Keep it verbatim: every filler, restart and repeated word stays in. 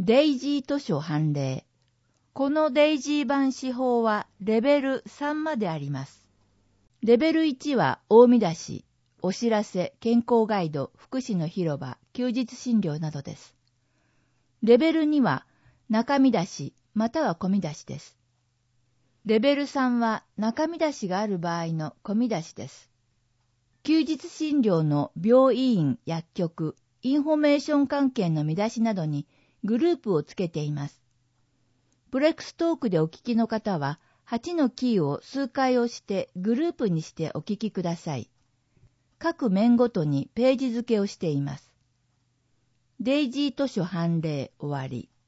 デイジー図書判例。このデイジー版司法はレベルさんまであります。レベルいちは大見出し、お知らせ、健康ガイド、福祉の広場、休日診療などです。レベルには中見出し、または小見出しです。レベルさんは中見出しがある場合の小見出しです。休日診療の病院、薬局、インフォメーション関係の見出しなどにグループをつけています。プレックストークでお聞きの方は、はちのキーを数回押してグループにしてお聞きください。各面ごとにページ付けをしています。デイジー図書判例終わり。